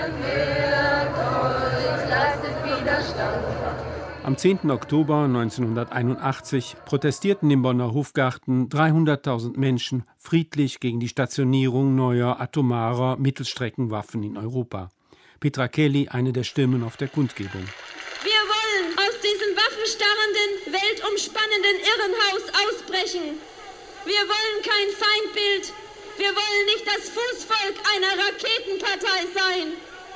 S15: Am zehnten Oktober neunzehnhunderteinundachtzig protestierten im Bonner Hofgarten dreihunderttausend Menschen friedlich gegen die Stationierung neuer atomarer Mittelstreckenwaffen in Europa. Petra Kelly, eine der Stimmen auf der Kundgebung.
S16: Wir wollen aus diesem waffenstarrenden, weltumspannenden Irrenhaus ausbrechen. Wir wollen kein Feindbild. Wir wollen nicht das Fußvolk einer Raketenpartei sein.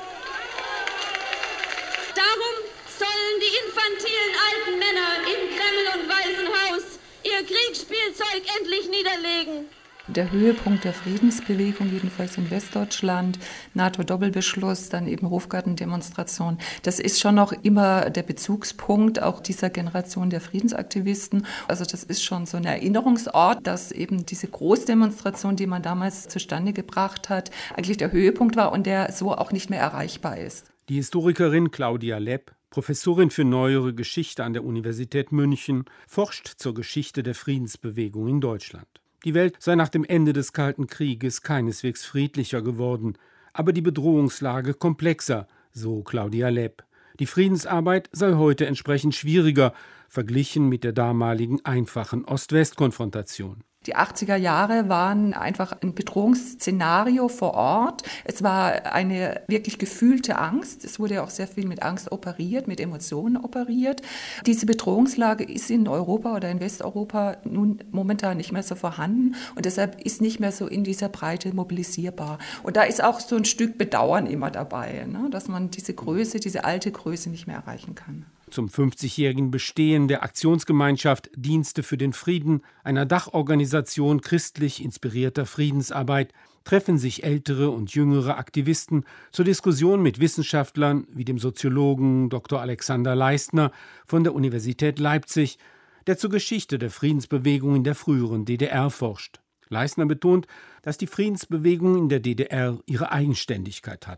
S16: Darum sollen die infantilen alten Männer im Kreml und Weißen Haus ihr Kriegsspielzeug endlich niederlegen.
S17: Der Höhepunkt der Friedensbewegung, jedenfalls in Westdeutschland, NATO-Doppelbeschluss, dann eben Hofgartendemonstration, das ist schon noch immer der Bezugspunkt auch dieser Generation der Friedensaktivisten. Also das ist schon so ein Erinnerungsort, dass eben diese Großdemonstration, die man damals zustande gebracht hat, eigentlich der Höhepunkt war und der so auch nicht mehr erreichbar ist.
S15: Die Historikerin Claudia Lepp, Professorin für Neuere Geschichte an der Universität München, forscht zur Geschichte der Friedensbewegung in Deutschland. Die Welt sei nach dem Ende des Kalten Krieges keineswegs friedlicher geworden, aber die Bedrohungslage komplexer, so Claudia Lepp. Die Friedensarbeit sei heute entsprechend schwieriger, verglichen mit der damaligen einfachen Ost-West-Konfrontation.
S17: Die achtziger Jahre waren einfach ein Bedrohungsszenario vor Ort. Es war eine wirklich gefühlte Angst. Es wurde ja auch sehr viel mit Angst operiert, mit Emotionen operiert. Diese Bedrohungslage ist in Europa oder in Westeuropa nun momentan nicht mehr so vorhanden und deshalb ist nicht mehr so in dieser Breite mobilisierbar. Und da ist auch so ein Stück Bedauern immer dabei, ne? Dass man diese Größe, diese alte Größe nicht mehr erreichen kann.
S15: Zum fünfzigjährigen Bestehen der Aktionsgemeinschaft Dienste für den Frieden, einer Dachorganisation christlich inspirierter Friedensarbeit, treffen sich ältere und jüngere Aktivisten zur Diskussion mit Wissenschaftlern wie dem Soziologen Doktor Alexander Leistner von der Universität Leipzig, der zur Geschichte der Friedensbewegung in der früheren D D R forscht. Leistner betont, dass die Friedensbewegung in der D D R ihre Eigenständigkeit hatte.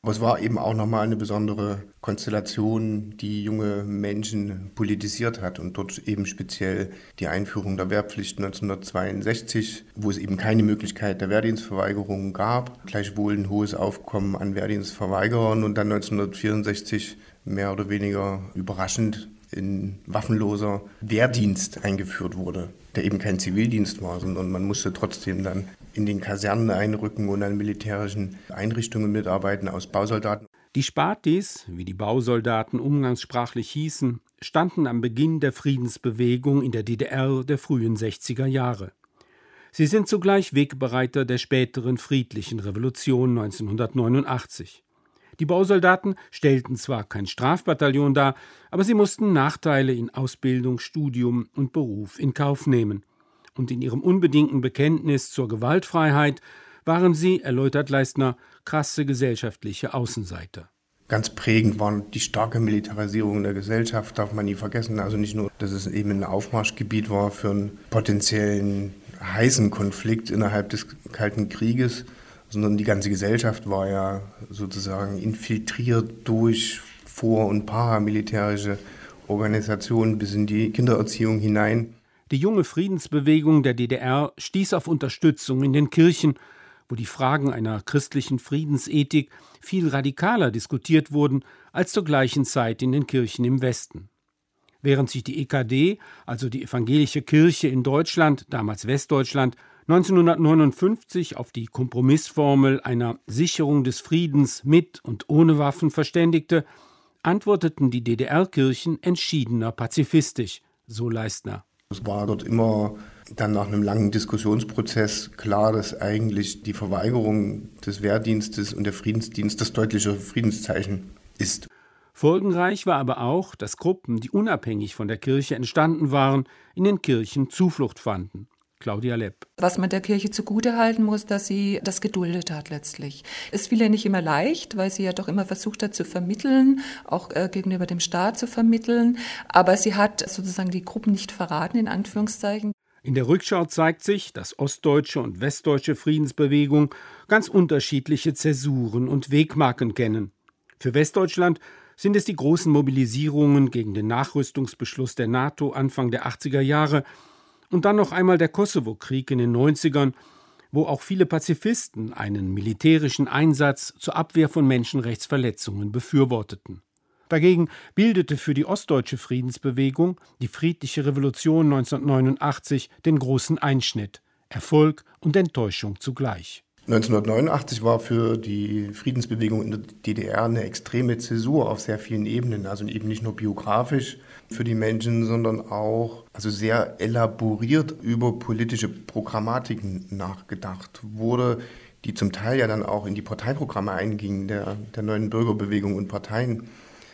S18: Aber es war eben auch nochmal eine besondere Konstellation, die junge Menschen politisiert hat und dort eben speziell die Einführung der Wehrpflicht neunzehnhundertzweiundsechzig, wo es eben keine Möglichkeit der Wehrdienstverweigerung gab, gleichwohl ein hohes Aufkommen an Wehrdienstverweigerern und dann neunzehnhundertvierundsechzig mehr oder weniger überraschend ein waffenloser Wehrdienst eingeführt wurde, der eben kein Zivildienst war, sondern man musste trotzdem dann in den Kasernen einrücken und an militärischen Einrichtungen mitarbeiten aus Bausoldaten.
S15: Die Spatis, wie die Bausoldaten umgangssprachlich hießen, standen am Beginn der Friedensbewegung in der D D R der frühen sechziger Jahre. Sie sind zugleich Wegbereiter der späteren friedlichen Revolution neunzehnhundertneunundachtzig. Die Bausoldaten stellten zwar kein Strafbataillon dar, aber sie mussten Nachteile in Ausbildung, Studium und Beruf in Kauf nehmen. Und in ihrem unbedingten Bekenntnis zur Gewaltfreiheit waren sie, erläutert Leistner, krasse gesellschaftliche Außenseiter.
S18: Ganz prägend war die starke Militarisierung der Gesellschaft, darf man nie vergessen. Also nicht nur, dass es eben ein Aufmarschgebiet war für einen potenziellen heißen Konflikt innerhalb des Kalten Krieges, sondern die ganze Gesellschaft war ja sozusagen infiltriert durch vor- und paramilitärische Organisationen bis in die Kindererziehung hinein.
S15: Die junge Friedensbewegung der D D R stieß auf Unterstützung in den Kirchen, wo die Fragen einer christlichen Friedensethik viel radikaler diskutiert wurden als zur gleichen Zeit in den Kirchen im Westen. Während sich die E K D, also die evangelische Kirche in Deutschland, damals Westdeutschland, neunzehnhundertneunundfünfzig auf die Kompromissformel einer Sicherung des Friedens mit und ohne Waffen verständigte, antworteten die D D R-Kirchen entschiedener pazifistisch, so Leistner.
S18: Es war dort immer dann nach einem langen Diskussionsprozess klar, dass eigentlich die Verweigerung des Wehrdienstes und der Friedensdienst das deutliche Friedenszeichen ist.
S15: Folgenreich war aber auch, dass Gruppen, die unabhängig von der Kirche entstanden waren, in den Kirchen Zuflucht fanden. Claudia Lepp.
S17: Was man der Kirche zugutehalten muss, dass sie das geduldet hat letztlich. Es fiel ja nicht immer leicht, weil sie ja doch immer versucht hat zu vermitteln, auch äh, gegenüber dem Staat zu vermitteln. Aber sie hat sozusagen die Gruppen nicht verraten, in Anführungszeichen.
S15: In der Rückschau zeigt sich, dass ostdeutsche und westdeutsche Friedensbewegung ganz unterschiedliche Zäsuren und Wegmarken kennen. Für Westdeutschland sind es die großen Mobilisierungen gegen den Nachrüstungsbeschluss der NATO Anfang der achtziger Jahre, und dann noch einmal der Kosovo-Krieg in den neunzigern, wo auch viele Pazifisten einen militärischen Einsatz zur Abwehr von Menschenrechtsverletzungen befürworteten. Dagegen bildete für die ostdeutsche Friedensbewegung die friedliche Revolution neunzehnhundertneunundachtzig den großen Einschnitt, Erfolg und Enttäuschung zugleich.
S18: neunzehnhundertneunundachtzig war für die Friedensbewegung in der D D R eine extreme Zäsur auf sehr vielen Ebenen. Also eben nicht nur biografisch für die Menschen, sondern auch also sehr elaboriert über politische Programmatiken nachgedacht wurde, die zum Teil ja dann auch in die Parteiprogramme eingingen, der, der neuen Bürgerbewegung und Parteien,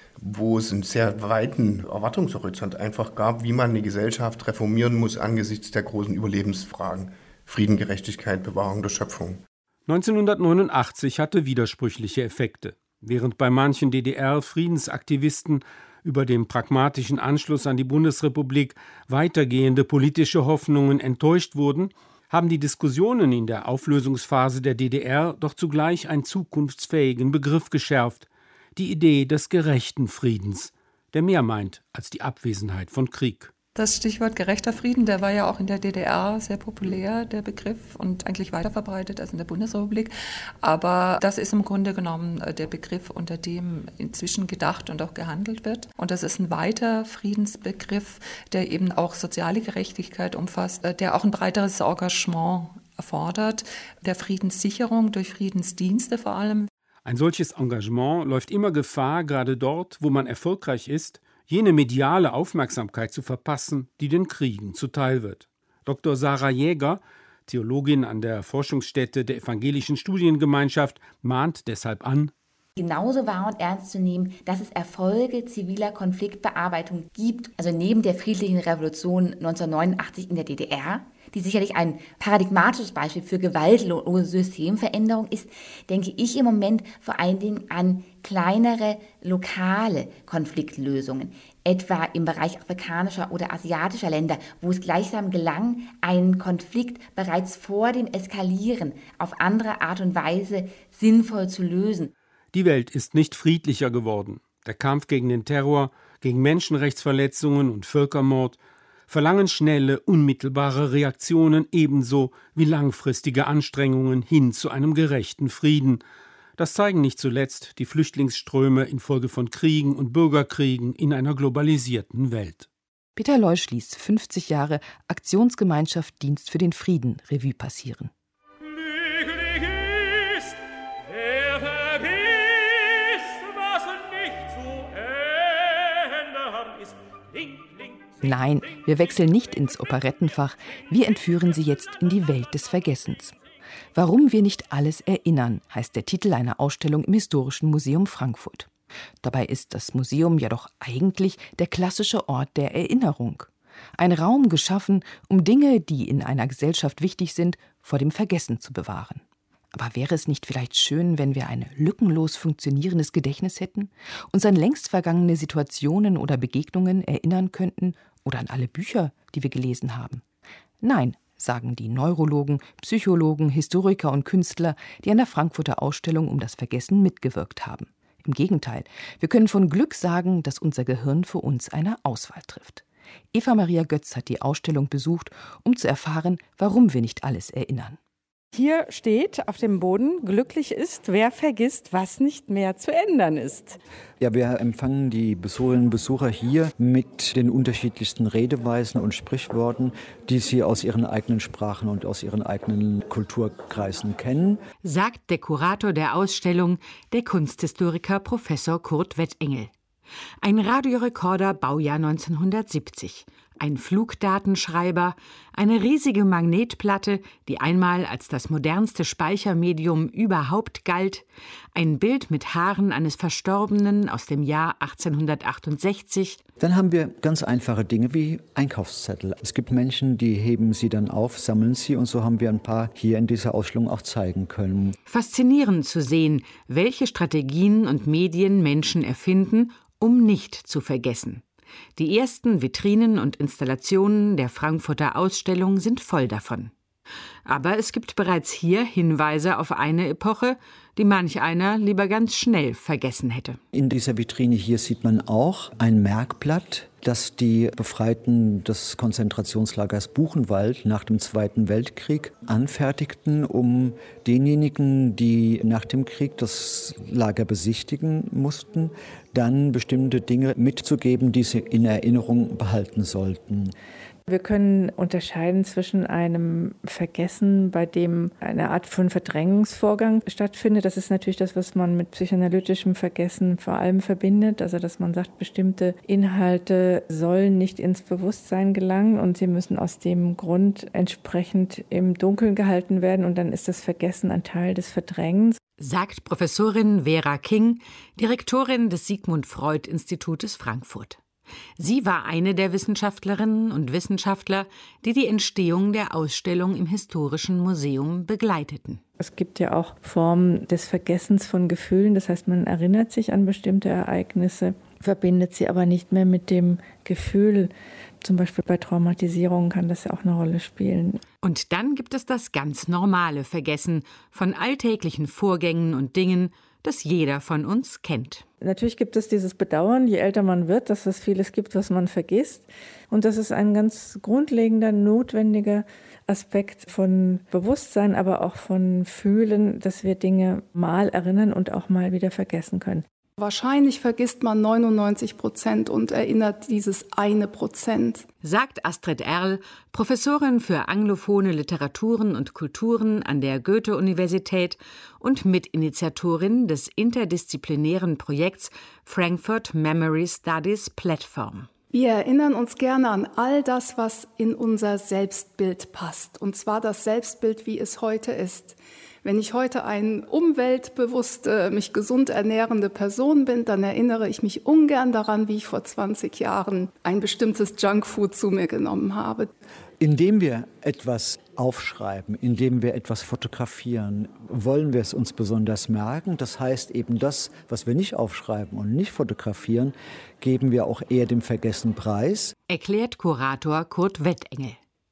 S18: wo es einen sehr weiten Erwartungshorizont einfach gab, wie man eine Gesellschaft reformieren muss angesichts der großen Überlebensfragen. Frieden, Gerechtigkeit, Bewahrung der Schöpfung.
S15: neunzehnhundertneunundachtzig hatte widersprüchliche Effekte. Während bei manchen D D R-Friedensaktivisten über dem pragmatischen Anschluss an die Bundesrepublik weitergehende politische Hoffnungen enttäuscht wurden, haben die Diskussionen in der Auflösungsphase der D D R doch zugleich einen zukunftsfähigen Begriff geschärft: die Idee des gerechten Friedens, der mehr meint als die Abwesenheit von Krieg.
S17: Das Stichwort gerechter Frieden, der war ja auch in der D D R sehr populär, der Begriff, und eigentlich weiter verbreitet als in der Bundesrepublik. Aber das ist im Grunde genommen der Begriff, unter dem inzwischen gedacht und auch gehandelt wird. Und das ist ein weiter Friedensbegriff, der eben auch soziale Gerechtigkeit umfasst, der auch ein breiteres Engagement erfordert, der Friedenssicherung durch Friedensdienste vor allem.
S15: Ein solches Engagement läuft immer Gefahr, gerade dort, wo man erfolgreich ist, jene mediale Aufmerksamkeit zu verpassen, die den Kriegen zuteil wird. Doktor Sarah Jäger, Theologin an der Forschungsstätte der Evangelischen Studiengemeinschaft, mahnt deshalb an:
S19: Genauso wahr und ernst zu nehmen, dass es Erfolge ziviler Konfliktbearbeitung gibt, also neben der friedlichen Revolution neunzehnhundertneunundachtzig in der D D R, die sicherlich ein paradigmatisches Beispiel für gewaltlose Systemveränderung ist, denke ich im Moment vor allen Dingen an kleinere, lokale Konfliktlösungen, etwa im Bereich afrikanischer oder asiatischer Länder, wo es gleichsam gelang, einen Konflikt bereits vor dem Eskalieren auf andere Art und Weise sinnvoll zu lösen.
S15: Die Welt ist nicht friedlicher geworden. Der Kampf gegen den Terror, gegen Menschenrechtsverletzungen und Völkermord verlangen schnelle, unmittelbare Reaktionen ebenso wie langfristige Anstrengungen hin zu einem gerechten Frieden. Das zeigen nicht zuletzt die Flüchtlingsströme infolge von Kriegen und Bürgerkriegen in einer globalisierten Welt.
S2: Peter Leusch ließ fünfzig Jahre Aktionsgemeinschaft Dienst für den Frieden Revue passieren.
S20: Glücklich ist, wer vergisst, was nicht zu ändern ist. Link, link.
S2: Nein, wir wechseln nicht ins Operettenfach, wir entführen Sie jetzt in die Welt des Vergessens. Warum wir nicht alles erinnern, heißt der Titel einer Ausstellung im Historischen Museum Frankfurt. Dabei ist das Museum ja doch eigentlich der klassische Ort der Erinnerung. Ein Raum geschaffen, um Dinge, die in einer Gesellschaft wichtig sind, vor dem Vergessen zu bewahren. Aber wäre es nicht vielleicht schön, wenn wir ein lückenlos funktionierendes Gedächtnis hätten, uns an längst vergangene Situationen oder Begegnungen erinnern könnten oder an alle Bücher, die wir gelesen haben? Nein, sagen die Neurologen, Psychologen, Historiker und Künstler, die an der Frankfurter Ausstellung um das Vergessen mitgewirkt haben. Im Gegenteil, wir können von Glück sagen, dass unser Gehirn für uns eine Auswahl trifft. Eva Maria Götz hat die Ausstellung besucht, um zu erfahren, warum wir nicht alles erinnern.
S21: Hier steht auf dem Boden, glücklich ist, wer vergisst, was nicht mehr zu ändern ist.
S22: Ja, wir empfangen die Besucherinnen und Besucher hier mit den unterschiedlichsten Redeweisen und Sprichworten, die sie aus ihren eigenen Sprachen und aus ihren eigenen Kulturkreisen kennen.
S23: Sagt der Kurator der Ausstellung, der Kunsthistoriker Professor Kurt Wettengel. Ein Radiorekorder Baujahr neunzehnhundertsiebzig. Ein Flugdatenschreiber, eine riesige Magnetplatte, die einmal als das modernste Speichermedium überhaupt galt, ein Bild mit Haaren eines Verstorbenen aus dem Jahr achtzehnhundertachtundsechzig.
S22: Dann haben wir ganz einfache Dinge wie Einkaufszettel. Es gibt Menschen, die heben sie dann auf, sammeln sie, und so haben wir ein paar hier in dieser Ausstellung auch zeigen können.
S23: Faszinierend zu sehen, welche Strategien und Medien Menschen erfinden, um nicht zu vergessen. Die ersten Vitrinen und Installationen der Frankfurter Ausstellung sind voll davon. Aber es gibt bereits hier Hinweise auf eine Epoche, die manch einer lieber ganz schnell vergessen hätte.
S22: In dieser Vitrine hier sieht man auch ein Merkblatt, das die Befreiten des Konzentrationslagers Buchenwald nach dem Zweiten Weltkrieg anfertigten, um denjenigen, die nach dem Krieg das Lager besichtigen mussten, dann bestimmte Dinge mitzugeben, die sie in Erinnerung behalten sollten.
S21: Wir können unterscheiden zwischen einem Vergessen, bei dem eine Art von Verdrängungsvorgang stattfindet. Das ist natürlich das, was man mit psychoanalytischem Vergessen vor allem verbindet. Also dass man sagt, bestimmte Inhalte sollen nicht ins Bewusstsein gelangen und sie müssen aus dem Grund entsprechend im Dunkeln gehalten werden. Und dann ist das Vergessen ein Teil des Verdrängens.
S23: Sagt Professorin Vera King, Direktorin des Sigmund Freud Institutes Frankfurt. Sie war eine der Wissenschaftlerinnen und Wissenschaftler, die die Entstehung der Ausstellung im Historischen Museum begleiteten.
S21: Es gibt ja auch Formen des Vergessens von Gefühlen. Das heißt, man erinnert sich an bestimmte Ereignisse, verbindet sie aber nicht mehr mit dem Gefühl. Zum Beispiel bei Traumatisierungen kann das ja auch eine Rolle spielen.
S23: Und dann gibt es das ganz normale Vergessen von alltäglichen Vorgängen und Dingen, das jeder von uns kennt.
S21: Natürlich gibt es dieses Bedauern, je älter man wird, dass es vieles gibt, was man vergisst. Und das ist ein ganz grundlegender, notwendiger Aspekt von Bewusstsein, aber auch von Fühlen, dass wir Dinge mal erinnern und auch mal wieder vergessen können.
S24: Wahrscheinlich vergisst man neunundneunzig Prozent und erinnert dieses eine Prozent.
S23: Sagt Astrid Erl, Professorin für anglophone Literaturen und Kulturen an der Goethe-Universität und Mitinitiatorin des interdisziplinären Projekts Frankfurt Memory Studies Platform.
S24: Wir erinnern uns gerne an all das, was in unser Selbstbild passt. Und zwar das Selbstbild, wie es heute ist. Wenn ich heute eine umweltbewusste, mich gesund ernährende Person bin, dann erinnere ich mich ungern daran, wie ich vor zwanzig Jahren ein bestimmtes Junkfood zu mir genommen habe.
S22: Indem wir etwas aufschreiben, indem wir etwas fotografieren, wollen wir es uns besonders merken. Das heißt eben das, was wir nicht aufschreiben und nicht fotografieren, geben wir auch eher dem Vergessen preis.
S23: Erklärt Kurator Kurt Wettengel.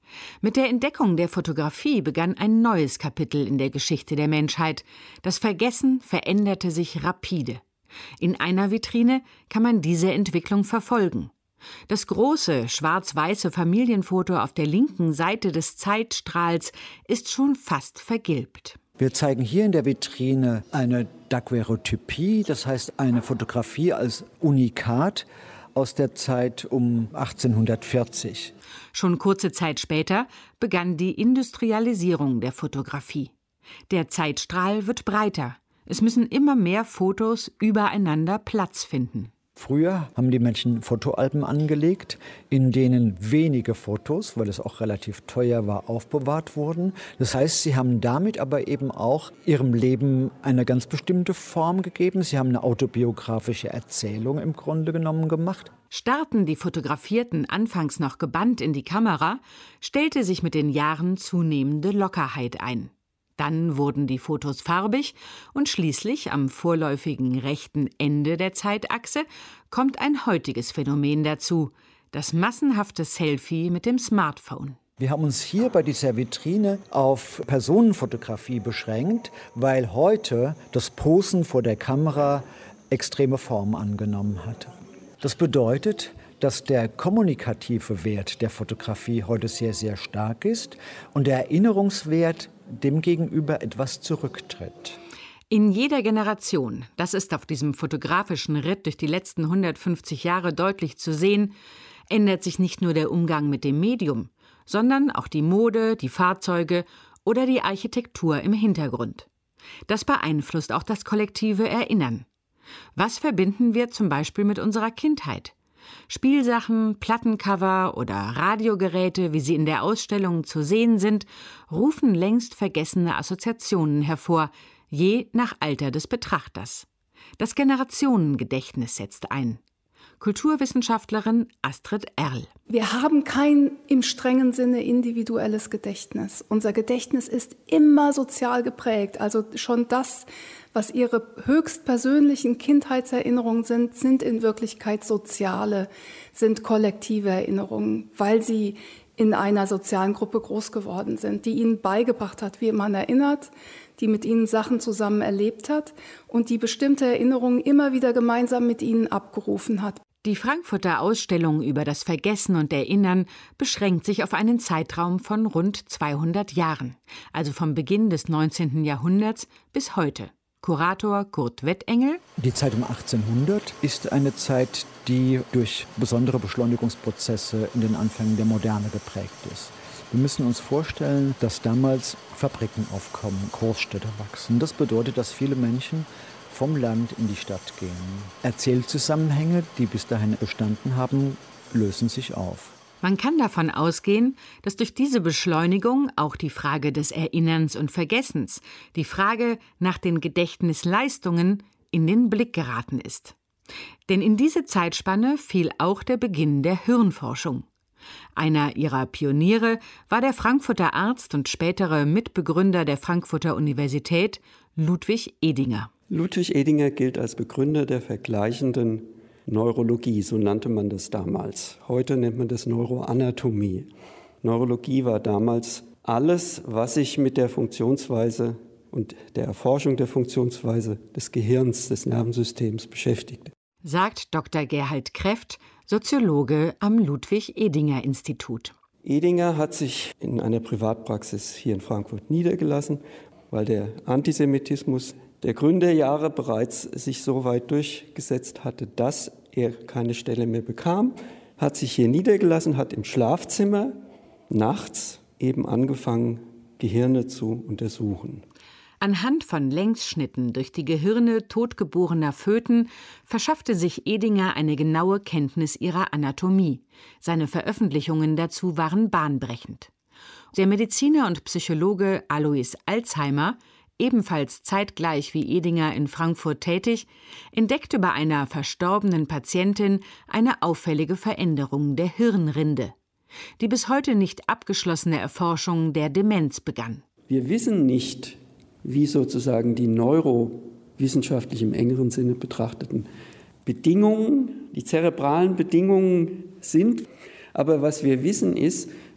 S23: Mit der Entdeckung der Fotografie begann ein neues Kapitel in der Geschichte der Menschheit. Das Vergessen veränderte sich rapide. In einer Vitrine kann man diese Entwicklung verfolgen. Das große, schwarz-weiße Familienfoto auf der linken Seite des Zeitstrahls ist schon fast vergilbt.
S22: Wir zeigen hier in der Vitrine eine Daguerreotypie, das heißt eine Fotografie als Unikat aus der Zeit um achtzehnhundertvierzig.
S23: Schon kurze Zeit später begann die Industrialisierung der Fotografie. Der Zeitstrahl wird breiter. Es müssen immer mehr Fotos übereinander Platz finden.
S22: Früher haben die Menschen Fotoalben angelegt, in denen wenige Fotos, weil es auch relativ teuer war, aufbewahrt wurden. Das heißt, sie haben damit aber eben auch ihrem Leben eine ganz bestimmte Form gegeben. Sie haben eine autobiografische Erzählung im Grunde genommen gemacht.
S23: Starrten die Fotografierten anfangs noch gebannt in die Kamera, stellte sich mit den Jahren zunehmende Lockerheit ein. Dann wurden die Fotos farbig und schließlich am vorläufigen rechten Ende der Zeitachse kommt ein heutiges Phänomen dazu, das massenhafte Selfie mit dem Smartphone.
S22: Wir haben uns hier bei dieser Vitrine auf Personenfotografie beschränkt, weil heute das Posen vor der Kamera extreme Form angenommen hat. Das bedeutet, dass der kommunikative Wert der Fotografie heute sehr, sehr stark ist und der Erinnerungswert demgegenüber etwas zurücktritt.
S23: In jeder Generation, das ist auf diesem fotografischen Ritt durch die letzten hundertfünfzig Jahre deutlich zu sehen, ändert sich nicht nur der Umgang mit dem Medium, sondern auch die Mode, die Fahrzeuge oder die Architektur im Hintergrund. Das beeinflusst auch das kollektive Erinnern. Was verbinden wir zum Beispiel mit unserer Kindheit? Spielsachen, Plattencover oder Radiogeräte, wie sie in der Ausstellung zu sehen sind, rufen längst vergessene Assoziationen hervor, je nach Alter des Betrachters. Das Generationengedächtnis setzt ein. Kulturwissenschaftlerin Astrid Erl.
S24: Wir haben kein im strengen Sinne individuelles Gedächtnis. Unser Gedächtnis ist immer sozial geprägt. Also schon das, was Ihre höchstpersönlichen Kindheitserinnerungen sind, sind in Wirklichkeit soziale, sind kollektive Erinnerungen, weil Sie in einer sozialen Gruppe groß geworden sind, die Ihnen beigebracht hat, wie man erinnert, die mit Ihnen Sachen zusammen erlebt hat und die bestimmte Erinnerungen immer wieder gemeinsam mit Ihnen abgerufen hat.
S23: Die Frankfurter Ausstellung über das Vergessen und Erinnern beschränkt sich auf einen Zeitraum von rund zweihundert Jahren, also vom Beginn des neunzehnten Jahrhunderts bis heute. Kurator Kurt Wettengel.
S22: Die Zeit um achtzehnhundert ist eine Zeit, die durch besondere Beschleunigungsprozesse in den Anfängen der Moderne geprägt ist. Wir müssen uns vorstellen, dass damals Fabriken aufkommen, Großstädte wachsen. Das bedeutet, dass viele Menschen vom Land in die Stadt gehen. Erzählzusammenhänge, die bis dahin bestanden haben, lösen sich auf.
S23: Man kann davon ausgehen, dass durch diese Beschleunigung auch die Frage des Erinnerns und Vergessens, die Frage nach den Gedächtnisleistungen, in den Blick geraten ist. Denn in diese Zeitspanne fiel auch der Beginn der Hirnforschung. Einer ihrer Pioniere war der Frankfurter Arzt und spätere Mitbegründer der Frankfurter Universität, Ludwig Edinger.
S1: Ludwig Edinger gilt als Begründer der vergleichenden Neurologie, so nannte man das damals. Heute nennt man das Neuroanatomie. Neurologie war damals alles, was sich mit der Funktionsweise und der Erforschung der Funktionsweise des Gehirns, des Nervensystems beschäftigte.
S23: Sagt Doktor Gerhard Kreft, Soziologe am Ludwig-Edinger-Institut.
S1: Edinger hat sich in einer Privatpraxis hier in Frankfurt niedergelassen, weil der Antisemitismus der Gründerjahre bereits sich so weit durchgesetzt hatte, dass er keine Stelle mehr bekam, hat sich hier niedergelassen, hat im Schlafzimmer nachts eben angefangen, Gehirne zu untersuchen.
S23: Anhand von Längsschnitten durch die Gehirne totgeborener Föten verschaffte sich Edinger eine genaue Kenntnis ihrer Anatomie. Seine Veröffentlichungen dazu waren bahnbrechend. Der Mediziner und Psychologe Alois Alzheimer, ebenfalls zeitgleich wie Edinger in Frankfurt tätig, entdeckte bei einer verstorbenen Patientin eine auffällige Veränderung der Hirnrinde. Die bis heute nicht abgeschlossene Erforschung der Demenz begann.
S1: Wir wissen nicht, wie sozusagen die neurowissenschaftlich im engeren Sinne betrachteten Bedingungen, die zerebralen Bedingungen sind. Aber was wir wissen ist,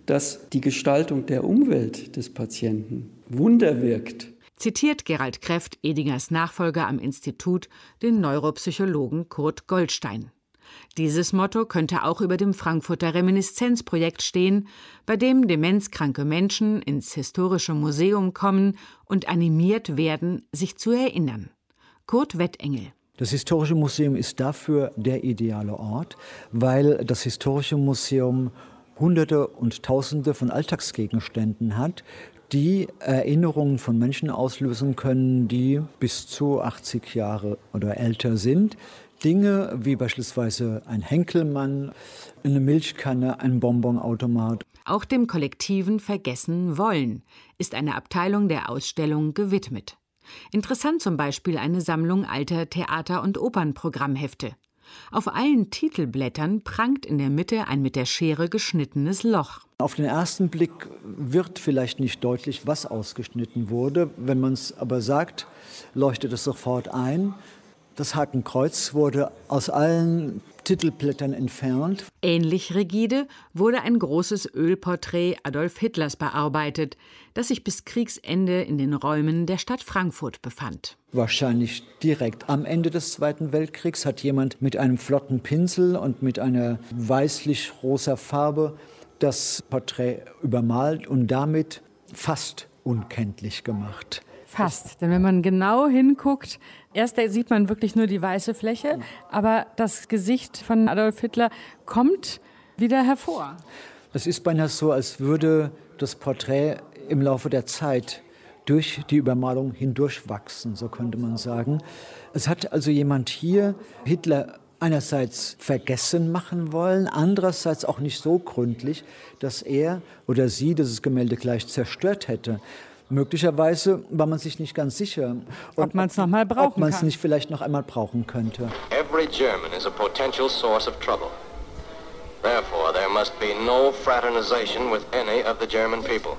S1: dass die Gestaltung der Umwelt des Patienten Wunder wirkt.
S23: Zitiert Gerald Krefft, Edingers Nachfolger am Institut, den Neuropsychologen Kurt Goldstein. Dieses Motto könnte auch über dem Frankfurter Reminiszenzprojekt stehen, bei dem demenzkranke Menschen ins Historische Museum kommen und animiert werden, sich zu erinnern. Kurt Wettengel.
S22: Das Historische Museum ist dafür der ideale Ort, weil das Historische Museum Hunderte und Tausende von Alltagsgegenständen hat, die Erinnerungen von Menschen auslösen können, die bis zu achtzig Jahre oder älter sind. Dinge wie beispielsweise ein Henkelmann, eine Milchkanne, ein Bonbonautomat.
S23: Auch dem kollektiven Vergessen wollen ist eine Abteilung der Ausstellung gewidmet. Interessant zum Beispiel eine Sammlung alter Theater- und Opernprogrammhefte. Auf allen Titelblättern prangt in der Mitte ein mit der Schere geschnittenes Loch.
S22: Auf den ersten Blick wird vielleicht nicht deutlich, was ausgeschnitten wurde. Wenn man es aber sagt, leuchtet es sofort ein. Das Hakenkreuz wurde aus allen Titelblättern entfernt.
S23: Ähnlich rigide wurde ein großes Ölporträt Adolf Hitlers bearbeitet, das sich bis Kriegsende in den Räumen der Stadt Frankfurt befand.
S22: Wahrscheinlich direkt am Ende des Zweiten Weltkriegs hat jemand mit einem flotten Pinsel und mit einer weißlich-rosa Farbe das Porträt übermalt und damit fast unkenntlich gemacht.
S11: Fast, denn wenn man genau hinguckt, erst sieht man wirklich nur die weiße Fläche, aber das Gesicht von Adolf Hitler kommt wieder hervor.
S22: Das ist beinahe so, als würde das Porträt im Laufe der Zeit durch die Übermalung hindurchwachsen, so könnte man sagen. Es hat also jemand hier Hitler einerseits vergessen machen wollen, andererseits auch nicht so gründlich, dass er oder sie dieses Gemälde gleich zerstört hätte. Möglicherweise war man sich nicht ganz sicher,
S11: ob man es noch mal brauchen
S22: ob man es nicht vielleicht noch einmal brauchen könnte.
S3: Every German is a potential source of trouble. Therefore, there must be no fraternization with any of the German people.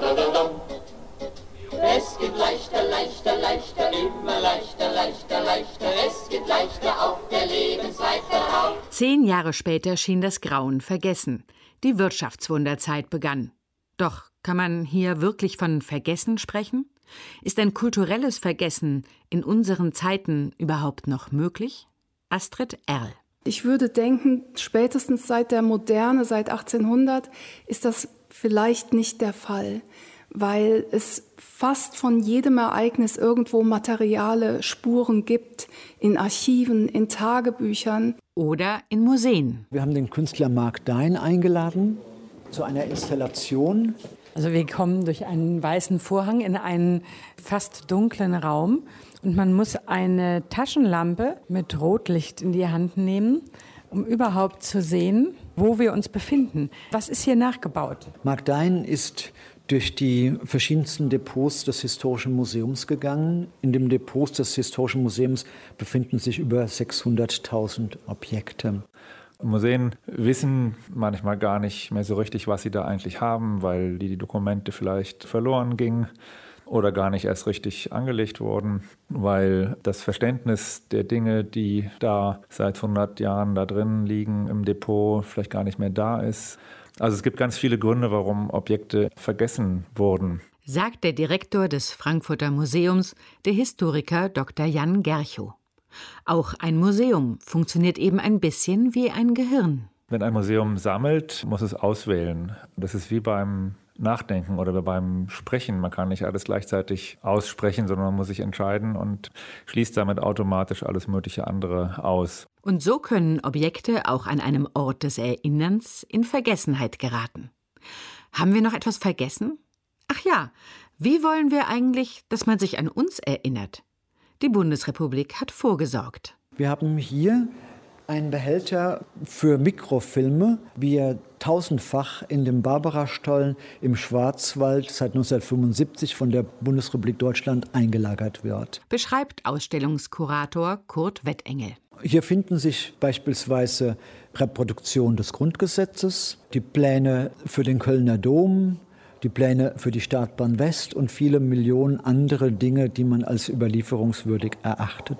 S5: Es geht leichter, leichter, leichter, immer leichter, leichter, leichter. Es geht leichter auf der Lebensleiter auf.
S23: Zehn Jahre später schien das Grauen vergessen. Die Wirtschaftswunderzeit begann. Doch kann man hier wirklich von Vergessen sprechen? Ist ein kulturelles Vergessen in unseren Zeiten überhaupt noch möglich? Astrid Erl.
S24: Ich würde denken, spätestens seit der Moderne, seit achtzehnhundert, ist das vielleicht nicht der Fall, weil es fast von jedem Ereignis irgendwo materiale Spuren gibt, in Archiven, in Tagebüchern.
S23: Oder in Museen.
S22: Wir haben den Künstler Mark Dine eingeladen zu einer Installation.
S11: Also wir kommen durch einen weißen Vorhang in einen fast dunklen Raum und man muss eine Taschenlampe mit Rotlicht in die Hand nehmen, um überhaupt zu sehen, wo wir uns befinden. Was ist hier nachgebaut?
S22: Mark Dine ist durch die verschiedensten Depots des Historischen Museums gegangen. In den Depots des Historischen Museums befinden sich über sechshunderttausend Objekte.
S6: Museen wissen manchmal gar nicht mehr so richtig, was sie da eigentlich haben, weil die Dokumente vielleicht verloren gingen oder gar nicht erst richtig angelegt wurden, weil das Verständnis der Dinge, die da seit hundert Jahren da drin liegen im Depot, vielleicht gar nicht mehr da ist. Also es gibt ganz viele Gründe, warum Objekte vergessen wurden.
S23: Sagt der Direktor des Frankfurter Museums, der Historiker Doktor Jan Gerchow. Auch ein Museum funktioniert eben ein bisschen wie ein Gehirn.
S6: Wenn ein Museum sammelt, muss es auswählen. Das ist wie beim Nachdenken oder beim Sprechen. Man kann nicht alles gleichzeitig aussprechen, sondern man muss sich entscheiden und schließt damit automatisch alles mögliche andere aus.
S23: Und so können Objekte auch an einem Ort des Erinnerns in Vergessenheit geraten. Haben wir noch etwas vergessen? Ach ja, wie wollen wir eigentlich, dass man sich an uns erinnert? Die Bundesrepublik hat vorgesorgt.
S22: Wir haben hier einen Behälter für Mikrofilme, wie er tausendfach in dem Barbara-Stollen im Schwarzwald seit neunzehnhundertfünfundsiebzig von der Bundesrepublik Deutschland eingelagert wird.
S23: Beschreibt Ausstellungskurator Kurt Wettengel.
S22: Hier finden sich beispielsweise Reproduktion des Grundgesetzes, die Pläne für den Kölner Dom, die Pläne für die Startbahn West und viele Millionen andere Dinge, die man als überlieferungswürdig erachtet.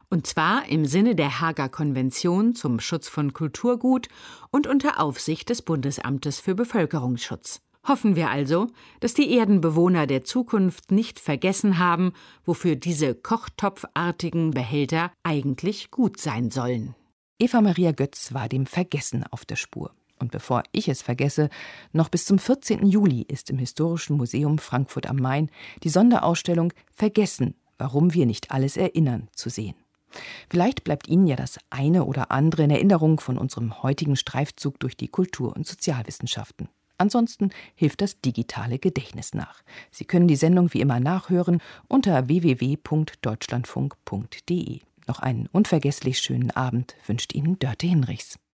S23: Und zwar im Sinne der Haager Konvention zum Schutz von Kulturgut und unter Aufsicht des Bundesamtes für Bevölkerungsschutz. Hoffen wir also, dass die Erdenbewohner der Zukunft nicht vergessen haben, wofür diese kochtopfartigen Behälter eigentlich gut sein sollen.
S2: Eva Maria Götz war dem Vergessen auf der Spur. Und bevor ich es vergesse, noch bis zum vierzehnten Juli ist im Historischen Museum Frankfurt am Main die Sonderausstellung »Vergessen, warum wir nicht alles erinnern« zu sehen. Vielleicht bleibt Ihnen ja das eine oder andere in Erinnerung von unserem heutigen Streifzug durch die Kultur- und Sozialwissenschaften. Ansonsten hilft das digitale Gedächtnis nach. Sie können die Sendung wie immer nachhören unter w w w punkt deutschlandfunk punkt d e. Noch einen unvergesslich schönen Abend wünscht Ihnen Dörte Hinrichs.